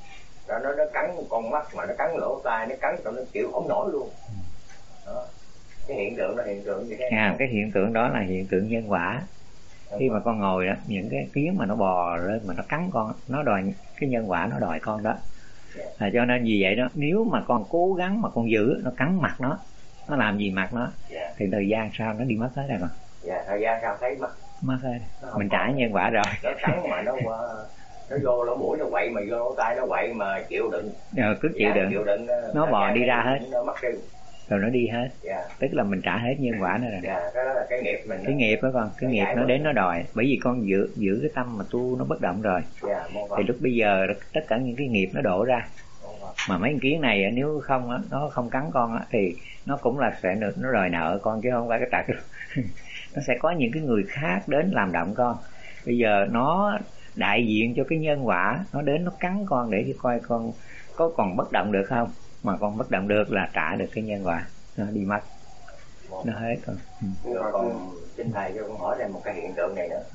nó cắn con mắt, mà nó cắn lỗ tai, nó cắn cho nó chịu không nổi luôn. Đó. Cái hiện tượng đó hiện tượng như thế nào? Cái hiện tượng đó là hiện tượng nhân quả. Khi mà con ngồi đó, những cái kiến mà nó bò lên mà nó cắn con, nó đòi cái nhân quả, nó đòi con đó. Cho nên vì vậy đó, nếu mà con cố gắng mà con giữ, nó cắn mặt nó làm gì mặt nó, thì thời gian sau nó đi mất hết rồi con. Thời gian sau thấy mất hết, mình trả nhân quả rồi. Nó cắn mà nó vô lỗ mũi nó quậy, mà vô lỗ tai nó quậy, mà chịu đựng. Cứ chịu đựng, nó bò đi ra hết, nó mất tiêu rồi nó đi hết. Tức là mình trả hết nhân quả nữa rồi. Cái đó là cái nghiệp mình. Cái nghiệp đó con, cái nghiệp nó đến nó đòi, bởi vì con giữ cái tâm mà tu nó bất động rồi. Thì lúc bây giờ tất cả những cái nghiệp nó đổ ra. Mà mấy con kiến này nếu không nó không cắn con thì nó cũng là sẽ nó đòi nợ con, chứ không phải cái trật. Nó sẽ có những cái người khác đến làm động con. Bây giờ nó đại diện cho cái nhân quả, nó đến nó cắn con để coi con có còn bất động được không. Mà con bất động được là trả được cái nhân quả, nó đi mất, nó hết con. Rồi con xin thầy cho con hỏi thêm một cái hiện tượng này nữa.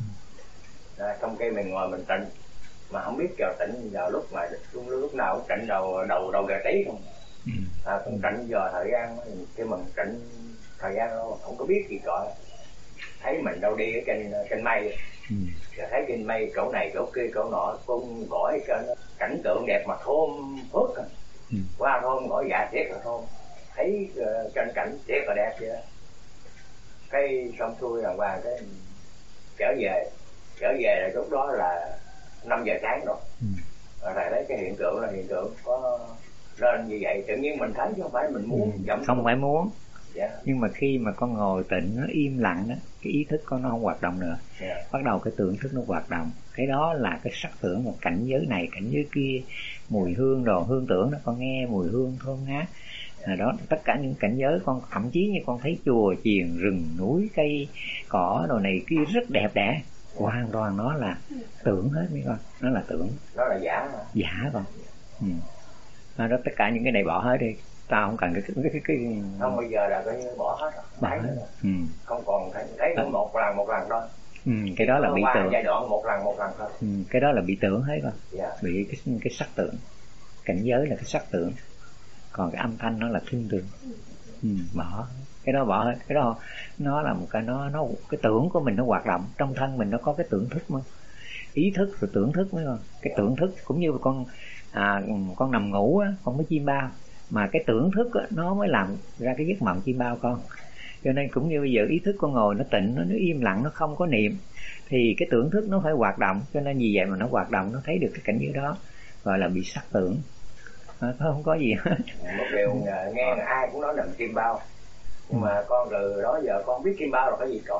Trong khi mình ngồi mình tịnh mà không biết giờ tịnh giờ lúc mà lúc nào cũng tịnh đầu giờ tí không. Con tịnh giờ thời gian khi mình tịnh thời gian đó không có biết gì gọi, thấy mình đâu đi ở trên mây, rồi thấy trên mây chỗ này chỗ kia chỗ nọ cung gỏi cho nó cảnh tượng đẹp mà thơm phức. Qua thơm gỏi dạ thiệt là thơm, thấy trên cảnh thiệt là đẹp vậy đó. Cái xong xuôi là qua cái trở về là lúc đó là 5 giờ sáng rồi. Rồi thầy thấy cái hiện tượng là hiện tượng có lên như vậy, tự nhiên mình thấy chứ không phải mình muốn không phải muốn. Dạ. Nhưng mà khi mà con ngồi tịnh nó im lặng đó, cái ý thức con nó không hoạt động nữa. Bắt đầu cái tưởng thức nó hoạt động. Cái đó là cái sắc tưởng, một cảnh giới này cảnh giới kia, mùi hương đồ hương tưởng đó, con nghe mùi hương thơm ngát đó, tất cả những cảnh giới con, thậm chí như con thấy chùa chiền rừng núi cây cỏ đồ này kia rất đẹp đẽ, hoàn toàn nó là tưởng hết mấy con, nó là tưởng, nó là giả con. Đó, tất cả những cái này bỏ hết đi, tao không cần cái không, bây giờ là coi như bỏ hết rồi, bỏ hết. Không còn thấy một lần thôi. Cái đó là bị tưởng, giai đoạn một lần thôi. Cái đó là bị tưởng hết con. Bị cái sắc tưởng, cảnh giới là cái sắc tưởng, còn cái âm thanh nó là thinh tưởng. Bỏ cái đó, bỏ hết cái đó. Nó là một cái nó cái tưởng của mình nó hoạt động trong thân mình, nó có cái tưởng thức mà, ý thức rồi tưởng thức mới không. Cái tưởng thức cũng như con nằm ngủ á, con mới chim bao, mà cái tưởng thức á, nó mới làm ra cái giấc mộng chim bao con. Cho nên cũng như bây giờ ý thức con ngồi nó tịnh, nó im lặng, nó không có niệm, thì cái tưởng thức nó phải hoạt động. Cho nên vì vậy mà nó hoạt động, nó thấy được cái cảnh giới đó, gọi là bị sắc tưởng. Không có gì hết. Một điều nghe ai cũng nói nằm chim bao, nhưng mà con từ đó giờ con biết chim bao là cái gì con.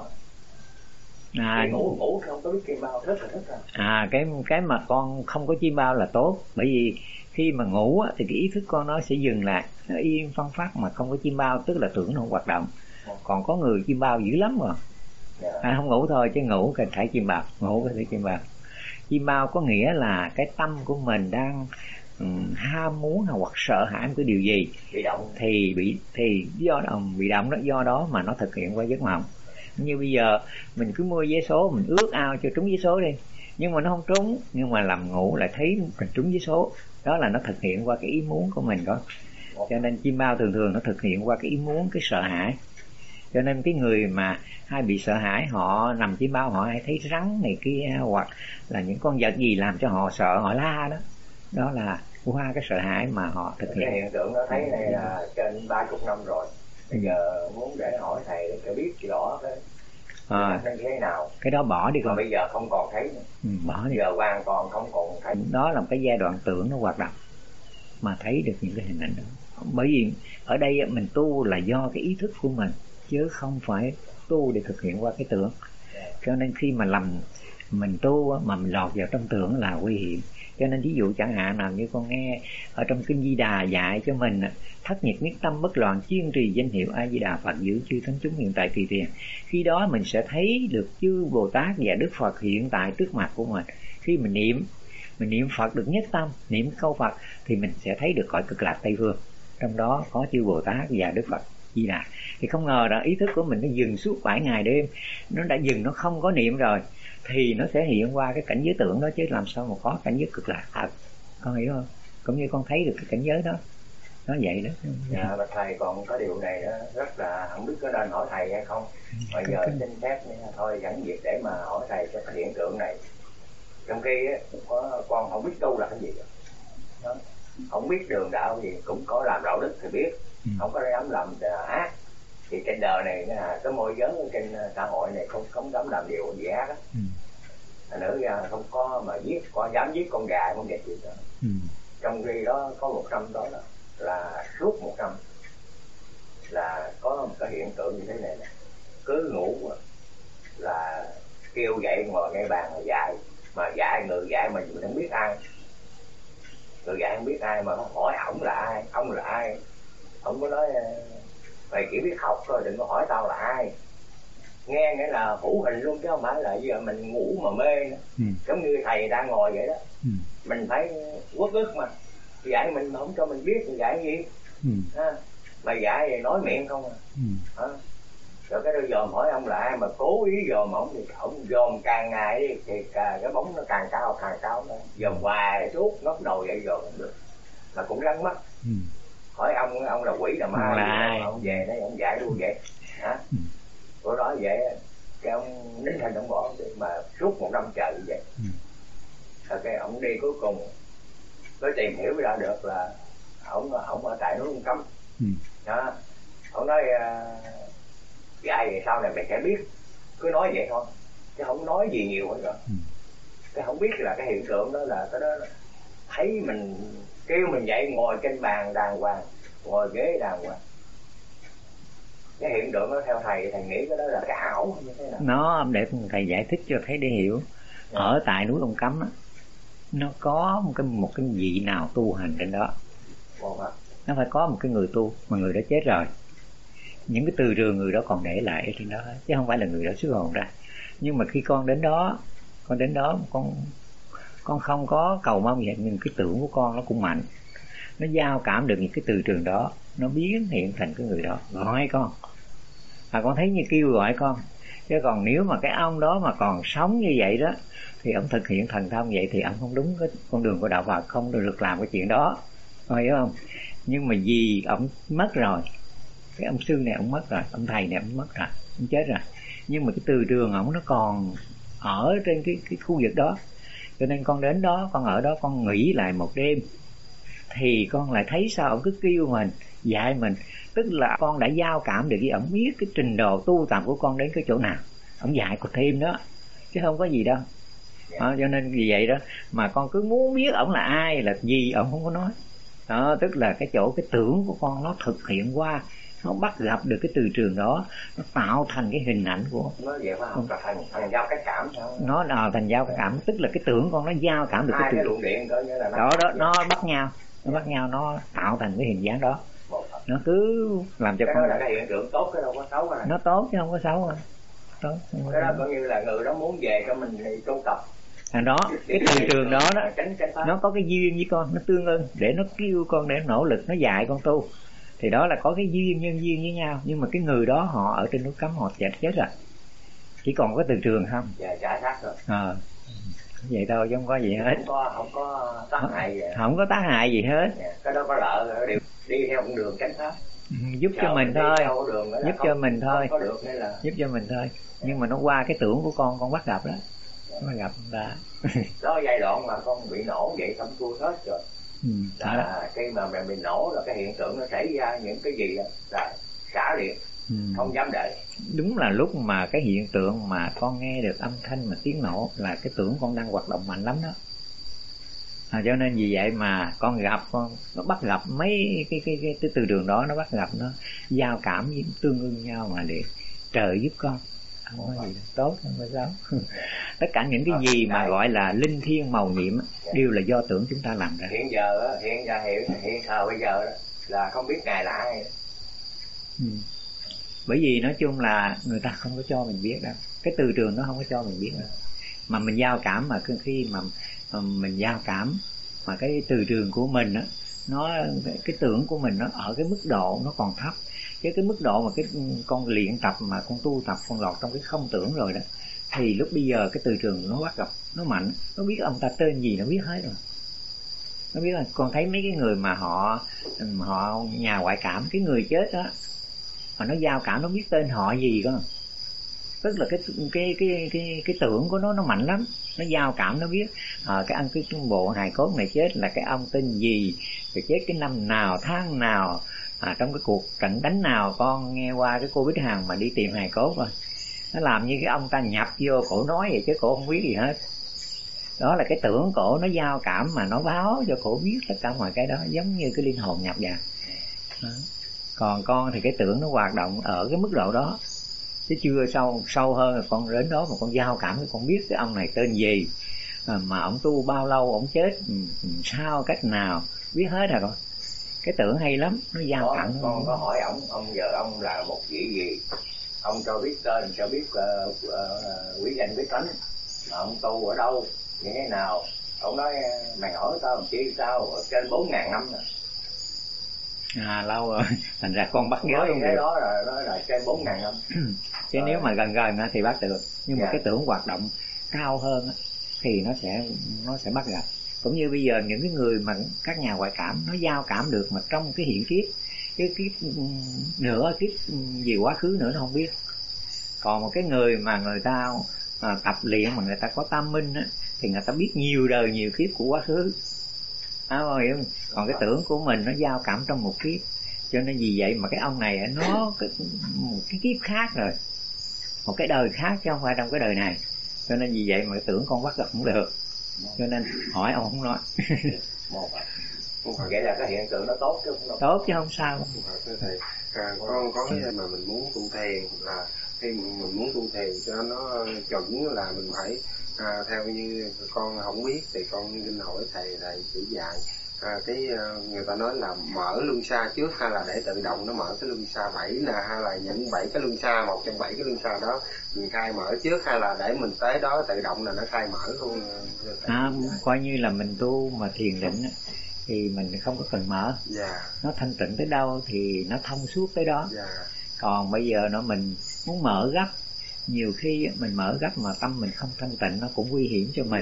Ngủ không có biết chim bao, rất là thích rồi. Cái mà con không có chim bao là tốt, bởi vì khi mà ngủ á, thì cái ý thức con nó sẽ dừng lại, nó yên phăng phát mà không có chim bao, tức là tưởng nó không hoạt động. Còn có người chim bao dữ lắm rồi. Không ngủ thôi, chứ ngủ cần phải chim bao, ngủ có thể chim bao. Chim bao có nghĩa là cái tâm của mình đang ham muốn hoặc sợ hãi một cái điều gì bị động, thì do bị động đó, do đó mà nó thực hiện qua giấc mộng. Như bây giờ mình cứ mua vé số, mình ước ao cho trúng vé số đi, nhưng mà nó không trúng, nhưng mà làm ngủ lại thấy mình trúng vé số, đó là nó thực hiện qua cái ý muốn của mình đó. Cho nên chim bao thường nó thực hiện qua cái ý muốn, cái sợ hãi. Cho nên cái người mà hay bị sợ hãi, họ nằm chim bao, họ hay thấy rắn này kia, hoặc là những con vật gì làm cho họ sợ, họ la đó. Đó là qua cái sợ hãi mà họ thực hiện. Cái hiện tượng đó thấy này là trên 30 năm rồi. Bây giờ muốn để hỏi thầy để cho biết rõ cái nên thế nào. Cái đó bỏ đi con. Bây giờ không còn thấy nữa. Bỏ đi. Giờ hoàn toàn không còn thấy. Đó là một cái giai đoạn tưởng nó hoạt động mà thấy được những cái hình ảnh đó. Bởi vì ở đây mình tu là do cái ý thức của mình, chứ không phải tu để thực hiện qua cái tưởng. Cho nên khi mà mình tu mà mình lọt vào trong tưởng là nguy hiểm. Cho nên ví dụ chẳng hạn nào như con nghe ở trong kinh Di Đà dạy cho mình, thất nhật nhất tâm bất loạn, chuyên trì danh hiệu A Di Đà Phật, giữ chư thánh chúng hiện tại tùy tiền. Khi đó mình sẽ thấy được chư Bồ Tát và Đức Phật hiện tại trước mặt của mình. Khi mình niệm Phật được nhất tâm, niệm câu Phật, thì mình sẽ thấy được cõi cực lạc Tây Phương, trong đó có chư Bồ Tát và Đức Phật Di Đà. Thì không ngờ là ý thức của mình nó dừng suốt 7 ngày đêm, nó đã dừng, nó không có niệm rồi, thì nó sẽ hiện qua cái cảnh giới tưởng đó, chứ làm sao mà có cảnh giới cực lạc thật. Con hiểu không? Cũng như con thấy được cái cảnh giới đó, nó vậy đó. Dạ, mà thầy còn có điều này đó, rất là không biết có nên hỏi thầy hay không. Bây giờ xin phép thôi dẫn việc để mà hỏi thầy cho cái hiện tượng này. Trong khi con không biết tu là cái gì đó, không biết đường đạo gì, cũng có làm đạo đức thì biết, không có dám làm ác. Thì trên đời này cái môi giới trên xã hội này không dám làm điều gì ác á. Nữa ra không có mà dám giết con gà con vịt gì đó. Trong khi đó có 1 năm đó là suốt 1 năm là có một cái hiện tượng như thế này nè, cứ ngủ là kêu dậy ngồi ngay bàn mà dạy người dạy mình không biết ai, người dạy không biết ai, mà hỏi ổng là ai, ông là ai, ổng có nói mày chỉ biết học thôi, đừng có hỏi tao là ai. Nghe nghĩa là hữu hình luôn, chứ không phải là giờ mình ngủ mà mê nữa. Giống như thầy đang ngồi vậy đó. Mình phải uất ức mà dạy mình không cho mình biết thì dạy gì. Mà dạy thì nói miệng không à. Rồi cái đôi dòm hỏi ông là ai, mà cố ý dòm ổng thì ổng dòm càng ngày đi thì cái bóng nó càng cao nữa. Dòm hoài suốt ngóc đầu dậy dòm không được, mà cũng lắng mắt. Hỏi ông là quỷ là ma, ông về đấy ông dạy luôn vậy hả? Của đó vậy cái ông nín thinh ông bỏ mà suốt 1 năm trời như vậy. Rồi cái ông đi cuối cùng mới tìm hiểu ra được là ông ở tại núi Ông Cấm. Đó, ông nói cái ai về sau này mày sẽ biết, cứ nói vậy thôi chứ không nói gì nhiều hết rồi. Cái không biết là cái hiện tượng đó là cái đó thấy mình kêu mình dậy ngồi trên bàn đàng hoàng, ngồi ghế đàng hoàng. Cái hiện tượng đó theo thầy nghĩ cái đó là cái ảo như thế nào? Nó để thầy giải thích cho thấy để hiểu. Ở tại núi Ông Cấm á, nó có một cái vị nào tu hành trên đó. Nó phải có một cái người tu mà người đó chết rồi. Những cái từ trường người đó còn để lại ở trên đó chứ không phải là người đó xuất hồn ra. Nhưng mà khi con đến đó con không có cầu mong gì, nhưng cái tưởng của con nó cũng mạnh. Nó giao cảm được những cái từ trường đó, nó biến hiện thành cái người đó gọi con. Con thấy như kêu gọi con. Chứ còn nếu mà cái ông đó mà còn sống như vậy đó thì ông thực hiện thần thông vậy thì ông không đúng cái con đường của đạo Phật, không được làm cái chuyện đó, con hiểu không? Nhưng mà vì ông mất rồi, cái ông sư này ông mất rồi, ông thầy này ông mất rồi, ông chết rồi, nhưng mà cái từ trường ông nó còn ở trên cái khu vực đó, cho nên con đến đó, con ở đó, con nghỉ lại một đêm thì con lại thấy sao ông cứ kêu mình, dạy mình. Tức là con đã giao cảm được với ông, biết cái trình độ tu tập của con đến cái chỗ nào, ông dạy con thêm đó chứ không có gì đâu. Cho nên vì vậy đó mà con cứ muốn biết ổng là ai là gì ổng không có nói đó. Tức là cái chỗ cái tưởng của con nó thực hiện qua, nó bắt gặp được cái từ trường đó, nó tạo thành cái hình ảnh của nó vậy phải không? Thành giao cái cảm sao? Nó thành giao cái cảm, tức là cái tưởng con nó giao cảm được cái từ luồng điện đó, nó bắt nhau, nó tạo thành cái hình dáng đó. Nó cứ làm cho cái con đó là cái hiện tượng tốt, cái đâu có xấu này. Nó tốt chứ không có xấu. Tốt. Cái đó coi như là người đó muốn về cho mình thì tu tập. Đó, cái từ trường đó nó có cái duyên với con, nó tương ưng để nó kêu con, để nỗ lực nó dạy con tu. Thì đó là có cái duyên, nhân duyên với nhau. Nhưng mà cái người đó họ ở trên núi Cấm họ chết rồi, chỉ còn có từ trường không? Dạ, trả xác rồi. Vậy thôi chứ không có gì hết. Không có tác hại gì. Không có tác hại gì hết. Cái đó có lợi, đi theo con đường chánh pháp. Giúp cho mình thôi. Giúp cho mình thôi. Giúp cho mình thôi. Nhưng mà nó qua cái tưởng của con bắt gặp đó. Nó gặp người ta. Đó giai đoạn mà con bị nổ vậy xong cua hết rồi. Khi mà mình bị nổ là cái hiện tượng nó xảy ra những cái gì đó là xả liền. Không dám để. Đúng là lúc mà cái hiện tượng mà con nghe được âm thanh mà tiếng nổ là cái tưởng con đang hoạt động mạnh lắm đó. Cho nên vì vậy mà con gặp nó bắt gặp mấy cái từ trường đó, nó bắt gặp, nó giao cảm với tương ưng nhau mà để trợ giúp con. Không có gì đó. Tốt, không có xấu. Tất cả những cái gì mà gọi là linh thiêng màu nhiệm đều là do tưởng chúng ta làm ra. Hiện thời bây giờ đó, là không biết ngài là ai. Bởi vì nói chung là người ta không có cho mình biết đâu, cái từ trường nó không có cho mình biết đâu. Mà mình giao cảm, mà khi mà mình giao cảm mà cái từ trường của mình á, nó cái tưởng của mình nó ở cái mức độ nó còn thấp, cái mức độ mà cái con luyện tập mà con tu tập, con lọt trong cái không tưởng rồi đó, thì lúc bây giờ cái từ trường nó bắt gặp, nó mạnh, nó biết ông ta tên gì nó biết hết rồi. Nó biết là con thấy mấy cái người mà họ nhà ngoại cảm, cái người chết đó mà nó giao cảm, nó biết tên họ gì cơ. Tức là cái tưởng của nó mạnh lắm, nó giao cảm, nó biết cái bộ hài cốt này chết là cái ông tên gì, rồi chết cái năm nào, tháng nào, trong cái cuộc trận đánh nào. Con nghe qua cái cô Bích Hằng mà đi tìm hài cốt rồi, nó làm như cái ông ta nhập vô cổ nói vậy chứ cổ không biết gì hết. Đó là cái tưởng cổ nó giao cảm mà nó báo cho cổ biết tất cả mọi cái đó, giống như cái linh hồn nhập vào. Còn con thì cái tưởng nó hoạt động ở cái mức độ đó, chứ chưa sâu hơn là con đến đó mà con giao cảm thì con biết cái ông này tên gì, mà ông tu bao lâu, ông chết sao, cách nào, biết hết rồi con. Cái tưởng hay lắm, nó giao cảm. Con có hỏi ông giờ ông là một vị gì, ông cho biết tên, cho biết quý danh quý tánh, ông tu ở đâu, như thế nào. Ông nói mày hỏi tao làm chi, tao trên 4.000 năm rồi. Lâu rồi, thành ra con bắt nhớ luôn. Cái đó là trên 4.000 năm. Chứ nếu mà gần thì bắt được, nhưng mà cái tưởng hoạt động cao hơn thì nó sẽ bắt gặp. Cũng như bây giờ những cái người mà các nhà ngoại cảm, nó giao cảm được mà trong cái hiện kiếp, cái kiếp nữa, kiếp gì quá khứ nữa nó không biết. Còn một cái người mà người ta tập luyện mà người ta có tam minh á, thì người ta biết nhiều đời nhiều kiếp của quá khứ, hiểu không? Còn cái tưởng của mình nó giao cảm trong một kiếp, cho nên vì vậy mà cái ông này nó một cái kiếp khác rồi, một cái đời khác chứ không phải trong cái đời này. Cho nên vì vậy mà cái tưởng con bắt gặp không được, cho nên hỏi ông không nói. Vậy là cái hiện tượng nó tốt chứ không? Tốt chứ không sao. Thầy, con có cái mà mình muốn tu thiền, là khi mình muốn tu thiền cho nó chuẩn là mình phải theo như con không biết thì con xin hỏi thầy chỉ dạy. Người ta nói là mở luân xa trước hay là để tự động nó mở cái luân xa 7 nè, hay là những 7 cái luân xa, một trong 7 cái luân xa đó mình khai mở trước, hay là để mình tới đó tự động là nó khai mở luôn? Coi như là mình tu mà thiền định thì mình không có cần mở. Nó thanh tịnh tới đâu thì nó thông suốt tới đó. Còn bây giờ mình muốn mở gấp, nhiều khi mình mở gấp mà tâm mình không thanh tịnh nó cũng nguy hiểm cho mình.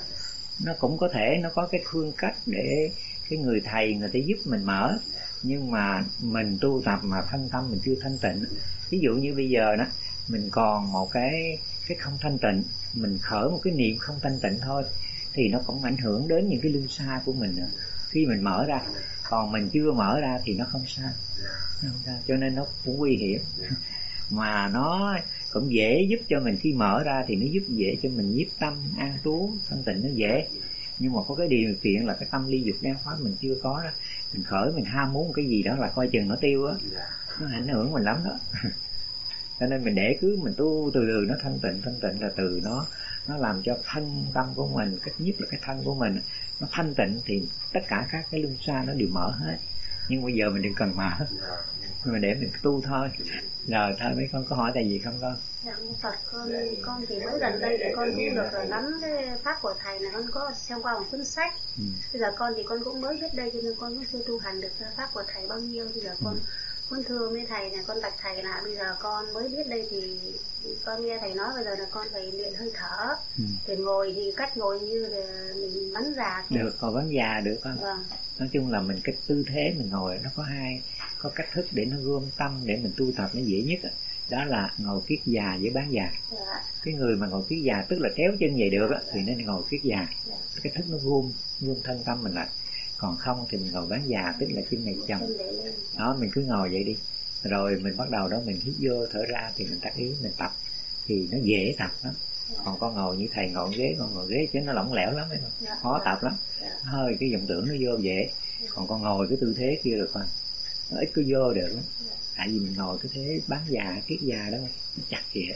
Nó cũng có thể nó có cái phương cách để cái người thầy người ta giúp mình mở, nhưng mà mình tu tập mà thân tâm mình chưa thanh tịnh. Ví dụ như bây giờ đó mình còn một cái không thanh tịnh, mình khởi một cái niệm không thanh tịnh thôi thì nó cũng ảnh hưởng đến những cái luân xa của mình khi mình mở ra. Còn mình chưa mở ra thì nó không sao, cho nên nó cũng nguy hiểm. Mà nó cũng dễ giúp cho mình, khi mở ra thì nó giúp dễ cho mình nhiếp tâm an trú thanh tịnh, nó dễ. Nhưng mà có cái điều kiện là cái tâm ly dục đen pháp mình chưa có đó, mình khởi mình ham muốn một cái gì đó là coi chừng nó tiêu á, nó ảnh hưởng mình lắm đó. Cho nên mình để cứ mình tu từ từ nó thanh tịnh là từ nó làm cho thân tâm của mình, cách nhất là cái thân của mình nó thanh tịnh thì tất cả các cái luân xa nó đều mở hết. Nhưng bây giờ mình đừng cần mở, mình để mình tu thôi. Rồi thôi mấy con có hỏi tại gì không con? Dạ Phật, con thì mới gần đây thì con cũng được nắm cái pháp của thầy này, con có xem qua một cuốn sách. Bây giờ con thì con cũng mới biết đây cho nên con cũng chưa tu hành được pháp của thầy bao nhiêu. Bây giờ con thưa với thầy này, con bạch thầy là bây giờ con mới biết đây thì con nghe thầy nói bây giờ là con phải luyện hơi thở. Thì ngồi thì cách ngồi như là mình bắn già thôi. Được, ngồi bắn già được con. Vâng. Nói chung là mình cái tư thế mình ngồi nó có cách thức để nó gom tâm để mình tu tập nó dễ nhất đó là ngồi kiết già với bán già. Cái người mà ngồi kiết già tức là kéo chân về được thì nên ngồi kiết già. Cái thức nó gom thân tâm mình lại. Còn không thì mình ngồi bán già, tức là chân này chồng đó, mình cứ ngồi vậy đi, rồi mình bắt đầu đó mình hít vô thở ra thì mình tác ý mình tập thì nó dễ tập lắm. Còn con ngồi như thầy ngồi ghế, con ngồi ghế chứ nó lỏng lẻo lắm, khó tập lắm, hơi cái vọng tưởng nó vô dễ. Còn con ngồi cái tư thế kia được con, nó ít có vô được lắm, tại vì mình ngồi cái thế bán già kiết già đó nó chặt kìa.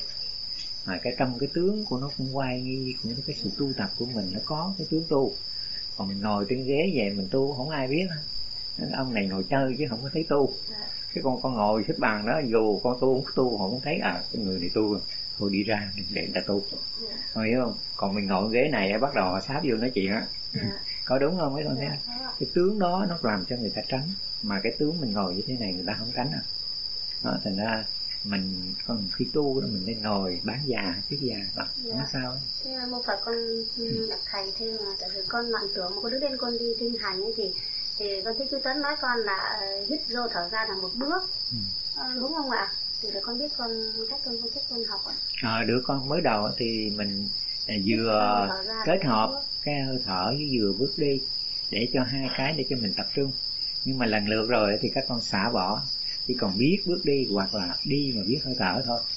Mà cái trong cái tướng của nó cũng quay nghi của cái sự tu tập của mình, nó có cái tướng tu. Còn mình ngồi trên ghế về mình tu không ai biết, ông này ngồi chơi chứ không có thấy tu. Cái con ngồi xếp bằng đó, dù con tu không tu họ cũng thấy cái người này tu, thôi đi ra để người ta tu, con hiểu không? Còn mình ngồi ghế này bắt đầu họ sáp vô nói chuyện á, có đúng không mấy con thấy không? Cái tướng đó nó làm cho người ta tránh, mà cái tướng mình ngồi như thế này người ta không tránh đó, thành ra mình còn khi tu đó mình nên ngồi bán già kiết già tập nó sao. Thế một Phật con đặt thầy thêm là tại vì con loạn tưởng, một con đứa bên con đi kinh hành ấy thì con thấy chú Tuấn nói con là hít vô thở ra là một bước, đúng không ạ? Thì để con biết cách con học ạ. Được con, mới đầu thì mình vừa kết hợp cái hơi thở với vừa bước đi để cho hai cái để cho mình tập trung. Nhưng mà lần lượt rồi thì các con xả bỏ, chỉ còn biết bước đi hoặc là đi mà biết hơi thở thôi.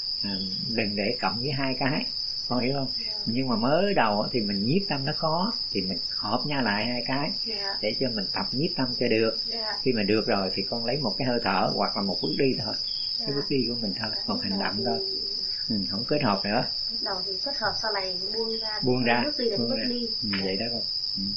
Đừng để cộng với hai cái, con hiểu không? Nhưng mà mới đầu thì mình nhiếp tâm nó có thì mình hợp nhau lại hai cái để cho mình tập nhiếp tâm cho được. Khi mà được rồi thì con lấy một cái hơi thở hoặc là một bước đi thôi, cái bước đi của mình thôi, một hành động thôi, không kết hợp nữa. Đầu thì kết hợp, sau này buông ra bước đi là bước đi. Vậy đó con.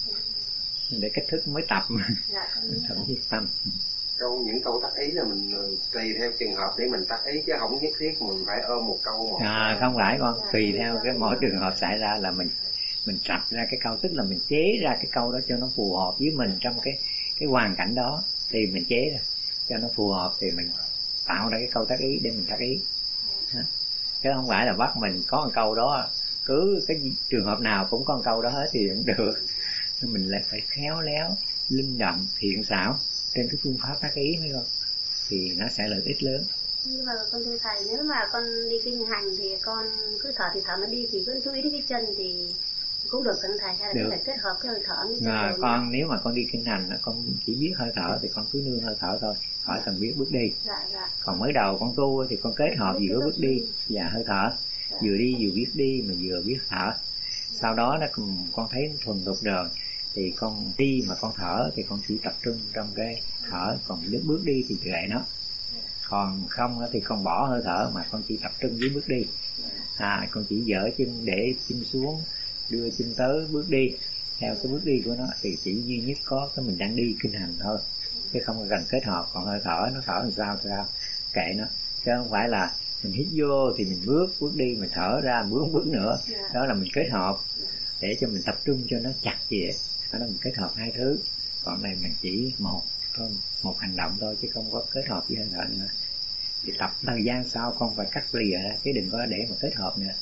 Để cách thức mới tập mà. Tập nhiếp tâm. Những câu tác ý là mình tùy theo trường hợp để mình tác ý, chứ không nhất thiết mình phải ôm một câu một. Không phải con, tùy theo cái mỗi trường hợp xảy ra là mình tập ra cái câu, tức là mình chế ra cái câu đó cho nó phù hợp với mình trong cái hoàn cảnh đó thì mình chế ra cho nó phù hợp thì mình tạo ra cái câu tác ý để mình tác ý. Chứ không phải là bắt mình có một câu đó, cứ cái trường hợp nào cũng có một câu đó hết thì không được. Mình lại phải khéo léo, linh động, thiện xảo trên cái phương pháp tác ý mấy con thì nó sẽ lợi ích lớn. Nhưng mà con thưa thầy, nếu mà con đi kinh hành thì con cứ thở thì thở nó đi, thì cứ chú ý đến cái chân thì cũng được thưa thầy, hay là phải kết hợp cái hơi thở với chân con nếu mà con đi kinh hành con chỉ biết hơi thở thì con cứ nương hơi thở thôi, khỏi cần biết bước đi. Còn mới đầu con tu thì con kết hợp vừa bước đi và hơi thở, vừa đi vừa biết đi mà vừa biết thở. Sau đó con thấy thuần thục rồi thì con đi mà con thở thì con chỉ tập trung trong cái thở, còn lúc bước đi thì kệ nó. Còn không thì con bỏ hơi thở mà con chỉ tập trung với bước đi. Con chỉ dỡ chân để chân xuống, đưa chân tới bước đi, theo cái bước đi của nó thì chỉ duy nhất có cái mình đang đi kinh hành thôi, chứ không cần kết hợp. Còn hơi thở nó thở làm sao thì sao, kệ nó, chứ không phải là mình hít vô thì mình bước đi, mình thở ra mình bước nữa. Đó là mình kết hợp để cho mình tập trung cho nó chặt vậy. Đó là mình kết hợp hai thứ. Còn này mình chỉ một hành động thôi, chứ không có kết hợp với hơi thở nữa. Thì tập thời gian sau con phải cắt lìa ra, chứ đừng có để mà kết hợp nữa.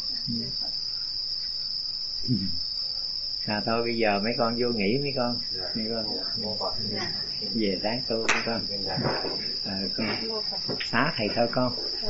Thôi bây giờ mấy con vô nghỉ mấy con. Về ráng tu mấy con. Con xá thầy thôi con.